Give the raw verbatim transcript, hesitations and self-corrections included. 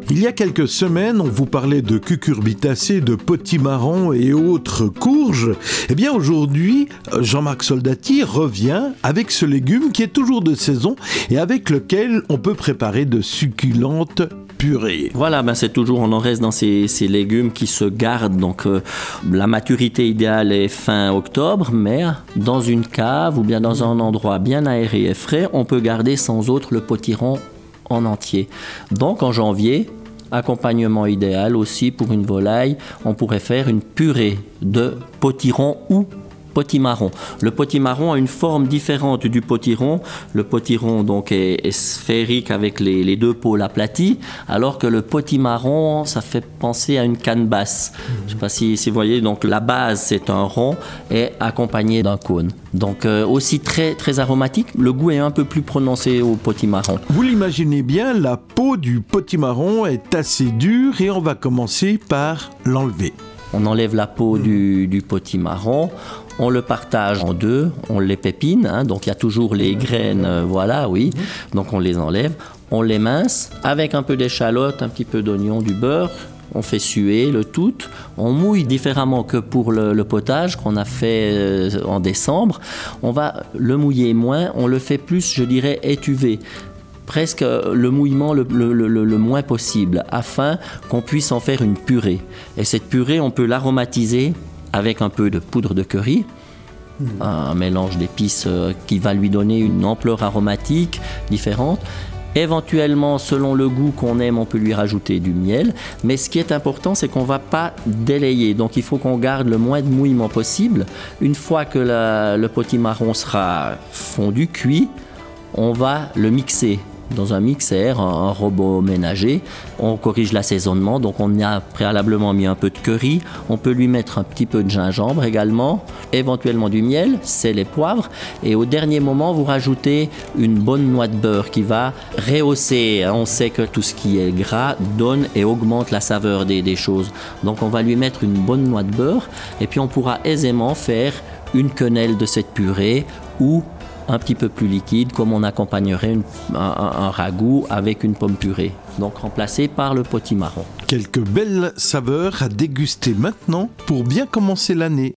Il y a quelques semaines, on vous parlait de cucurbitacées, de potimarron et autres courges. Eh bien aujourd'hui, Jean-Marc Soldati revient avec ce légume qui est toujours de saison et avec lequel on peut préparer de succulentes purées. Voilà, ben c'est toujours, on en reste dans ces, ces légumes qui se gardent. Donc euh, la maturité idéale est fin octobre, mais dans une cave ou bien dans un endroit bien aéré et frais, on peut garder sans autre le potiron en entier. Donc en janvier, accompagnement idéal aussi pour une volaille, on pourrait faire une purée de potiron ou potimarron. Le potimarron a une forme différente du potiron. Le potiron donc est, est sphérique avec les, les deux pôles aplatis, alors que le potimarron, ça fait penser à une canne basse. Mmh. Je ne sais pas si, si vous voyez, donc la base c'est un rond et accompagné d'un cône. Donc euh, aussi très, très aromatique. Le goût est un peu plus prononcé au potimarron. Vous l'imaginez bien, la peau du potimarron est assez dure et on va commencer par l'enlever. On enlève la peau mmh. du, du potimarron, on le partage en deux, on les pépine, hein, donc il y a toujours les graines, euh, voilà, oui, mmh. donc on les enlève, on les mince avec un peu d'échalote, un petit peu d'oignon, du beurre, on fait suer le tout, on mouille différemment que pour le, le potage qu'on a fait euh, en décembre, on va le mouiller moins, on le fait plus, je dirais, étuver. Presque le mouillement le, le, le, le moins possible afin qu'on puisse en faire une purée. Et cette purée, on peut l'aromatiser avec un peu de poudre de curry, mmh. un mélange d'épices qui va lui donner une ampleur aromatique différente. Éventuellement, selon le goût qu'on aime, on peut lui rajouter du miel. Mais ce qui est important, c'est qu'on ne va pas délayer. Donc, il faut qu'on garde le moins de mouillement possible. Une fois que la, le potimarron sera fondu, cuit, on va le mixer dans un mixeur, un, un robot ménager. On corrige l'assaisonnement, donc on y a préalablement mis un peu de curry. On peut lui mettre un petit peu de gingembre également, éventuellement du miel, sel et poivre. Et au dernier moment, vous rajoutez une bonne noix de beurre qui va rehausser. On sait que tout ce qui est gras donne et augmente la saveur des, des choses. Donc on va lui mettre une bonne noix de beurre et puis on pourra aisément faire une quenelle de cette purée ou un petit peu plus liquide, comme on accompagnerait une, un, un ragoût avec une pomme purée, donc remplacé par le potimarron. Quelques belles saveurs à déguster maintenant pour bien commencer l'année.